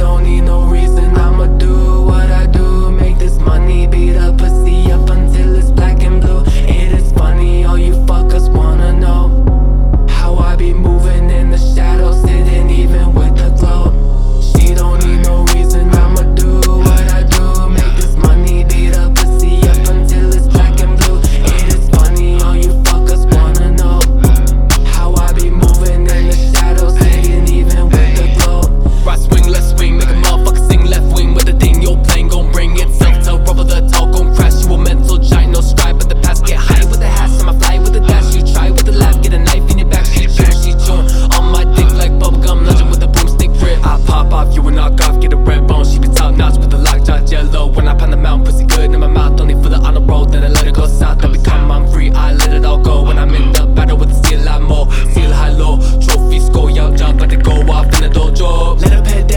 don't need no reason, I'ma do what I do. Make this money, beat a pussy up until it's black and blue. It is funny, all you fuckers wanna know how I be moving in the shadows, sitting even with the glow. She don't need no reason, I'ma do what I do. Make this money, beat a pussy up until it's black and blue. It is funny, all you fuckers wanna know how I be moving in the shadows, sitting even with the glow. Right swing, left swing, make a motherfucker sing. Left wing with the thing you're playing gon' bring itself to rubber. The talk gon' crash. You a mental giant, no stride, but the past get high with the hash. I'ma fly with the dash. You try with the laugh, get a knife in your back. She chewing on my dick like bubblegum, nudging with a broomstick grip. I pop off, you a knock off, get a red bone. She be top notch with the lockjaw jello. When I pound the mountain, pussy good in my mouth. Only for the on the road, then I let it go south. Then become I'm free, I let it all go. When I'm in the battle with the steel, I'm more. Feel high low, trophy score, y'all jump, let it go off in the dojo. Let her pet